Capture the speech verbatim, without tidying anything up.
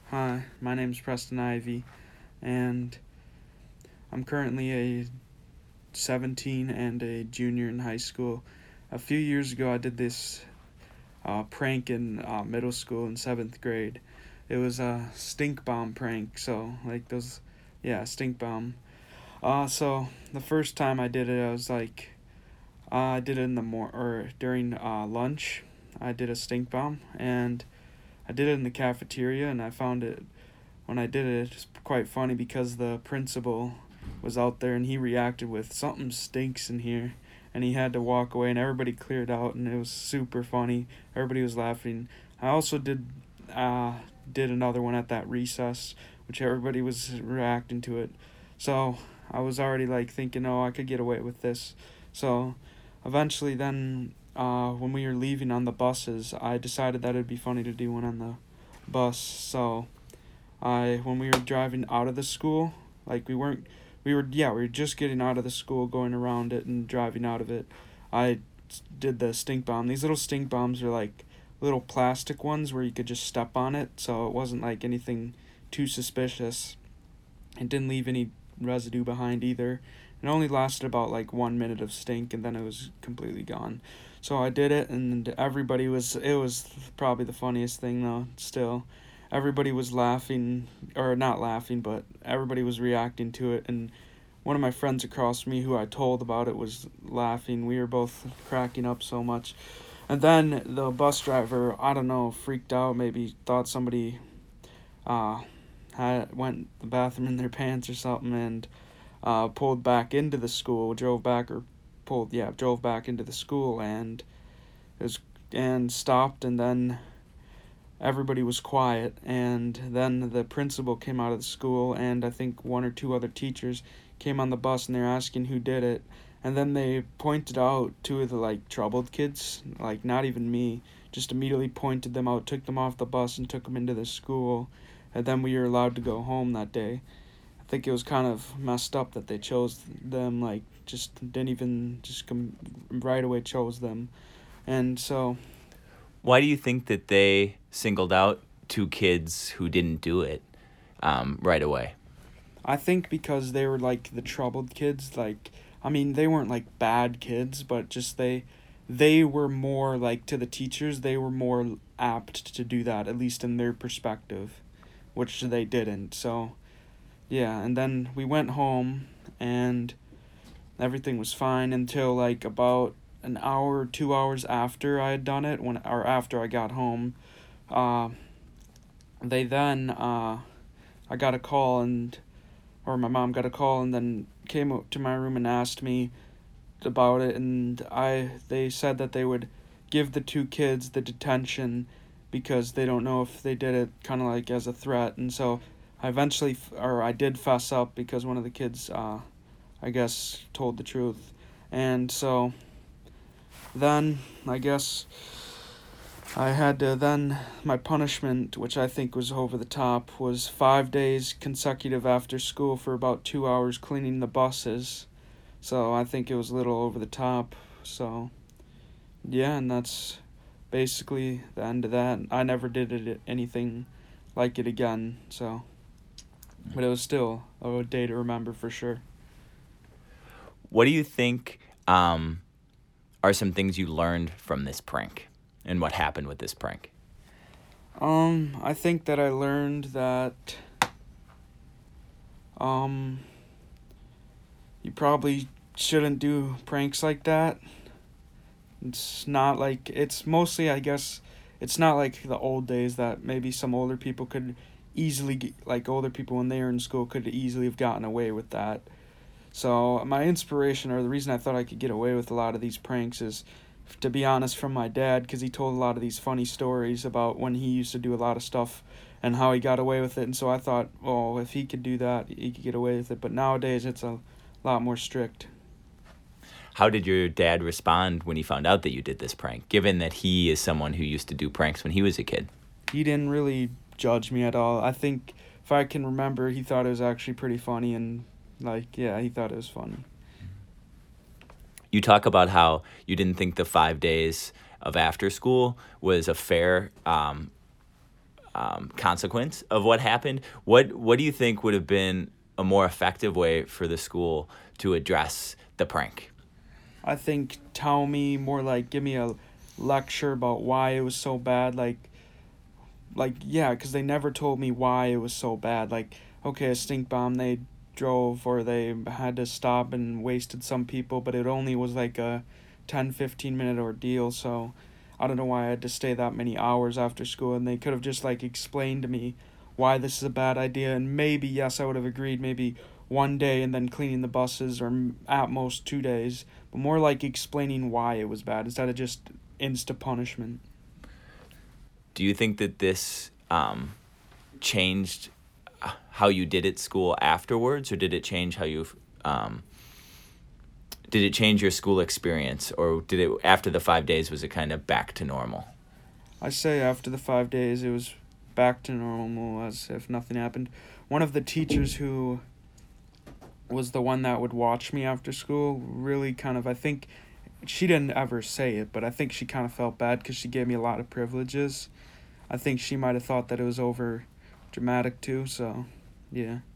Hi, my name's Preston Ivy, and I'm currently a seventeen and a junior in high school. A few years ago, I did this uh, prank in uh, middle school in seventh grade. It was a stink bomb prank, so like those, yeah, stink bomb. Uh, so the first time I did it, I was like, uh, I did it in the mor or during uh, lunch. I did a stink bomb, and I did it in the cafeteria, and I found it when I did it, it's quite funny because the principal was out there and he reacted with something stinks in here, and he had to walk away and everybody cleared out and it was super funny. Everybody was laughing. I also did uh did another one at that recess, which everybody was reacting to it. So I was already like thinking, oh, I could get away with this. So eventually then uh when we were leaving on the buses, I decided that it'd be funny to do one on the bus. So I when we were driving out of the school, like we weren't we were yeah, we were just getting out of the school, going around it and driving out of it. I did the stink bomb. These little stink bombs are like little plastic ones where you could just step on it, so it wasn't like anything too suspicious. It didn't leave any residue behind either. It only lasted about like one minute of stink and then it was completely gone. So I did it and everybody was it was probably the funniest thing though, still. Everybody was laughing or not laughing, but everybody was reacting to it and one of my friends across from me who I told about it was laughing. We were both cracking up so much. And then the bus driver, I don't know, freaked out, maybe thought somebody uh had went to the bathroom in their pants or something and uh pulled back into the school, drove back or pulled yeah, drove back into the school and it was and stopped and then everybody was quiet and then the principal came out of the school and I think one or two other teachers came on the bus and they're asking who did it and then they pointed out two of the like troubled kids, like not even me, just immediately pointed them out, took them off the bus and took them into the school, and then we were allowed to go home that day. I think it was kind of messed up that they chose them, like just didn't even just come right away chose them. And so Why do you think that they singled out two kids who didn't do it um, right away? I think because they were like the troubled kids, like I mean they weren't like bad kids, but just they they were more like to the teachers, they were more apt to do that, at least in their perspective, which they didn't. So, yeah, and then we went home and everything was fine until like about an hour or two hours after I had done it, when or after I got home. Uh they then uh I got a call and or my mom got a call and then came up to my room and asked me about it and I they said that they would give the two kids the detention because they don't know if they did it kind of like as a threat, and so I eventually or I did fess up because one of the kids uh I guess told the truth. And so then I guess I had to then my punishment, which I think was over the top, was five days consecutive after school for about two hours cleaning the buses. So I think it was a little over the top. So yeah, and that's basically the end of that. I never did it anything like it again. So, but it was still a day to remember for sure. What do you think um, are some things you learned from this prank and what happened with this prank? Um, I think that I learned that um you probably shouldn't do pranks like that. It's not like it's mostly I guess it's not like the old days that maybe some older people could easily get, like older people when they were in school could easily have gotten away with that. So my inspiration or the reason I thought I could get away with a lot of these pranks is to be honest from my dad, because he told a lot of these funny stories about when he used to do a lot of stuff and how he got away with it. And so I thought, oh, if he could do that, he could get away with it. But nowadays it's a lot more strict. How did your dad respond when he found out that you did this prank, given that he is someone who used to do pranks when he was a kid? He didn't really judge me at all. I think if I can remember, he thought it was actually pretty funny, and like yeah, he thought it was funny. You talk about how you didn't think the five days of after school was a fair um, um, consequence of what happened. What What do you think would have been a more effective way for the school to address the prank? I think tell me more like give me a lecture about why it was so bad. Like, like yeah, because they never told me why it was so bad. Like, okay, a stink bomb, they drove or they had to stop and wasted some people, but it only was like a ten fifteen minute ordeal. So I don't know why I had to stay that many hours after school, and they could have just like explained to me why this is a bad idea, and maybe yes I would have agreed maybe one day and then cleaning the buses, or m- at most two days, but more like explaining why it was bad instead of just insta punishment. Do you think that this um, changed uh, how you did at school afterwards, or did it change how you um, did it change your school experience, or did it after the five days was it kind of back to normal? I say after the five days it was back to normal as if nothing happened. One of the teachers who was the one that would watch me after school really kind of, I think she didn't ever say it, but I think she kind of felt bad because she gave me a lot of privileges. I think she might have thought that it was over dramatic too, so yeah.